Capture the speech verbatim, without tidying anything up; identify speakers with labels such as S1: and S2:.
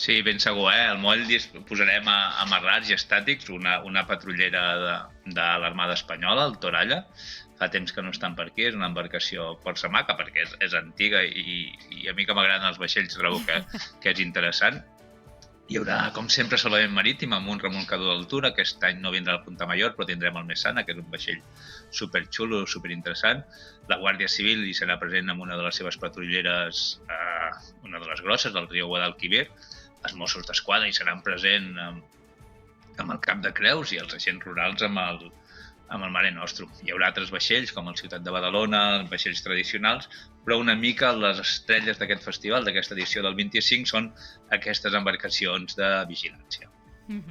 S1: Sí, ben segur, eh? Al moll posarem amarrats i estàtics una, una patrullera de, de l'Armada Espanyola, el Toralla. Fa temps que no estan per aquí, és una embarcació força maca perquè és, és antiga i, i a mi que m'agraden els vaixells trobo que, que és interessant. Hi haurà, com sempre, salvament marítim amb un remolcador d'altura. Aquest any no vindrà el Punta Mayor, però tindrem el Messana, que és un vaixell superxulo, superinteressant. La Guàrdia Civil hi serà present amb una de les seves patrulleres, eh, una de les grosses, del riu Guadalquivir. Els Mossos d'Esquadra hi seran presents amb, amb el Cap de Creus i els agents rurals amb el, amb el Mare Nostrum. Hi haurà altres vaixells, com el Ciutat de Badalona, vaixells tradicionals, però una mica les estrelles d'aquest festival, d'aquesta edició del vint-i-cinc, són aquestes embarcacions de vigilància.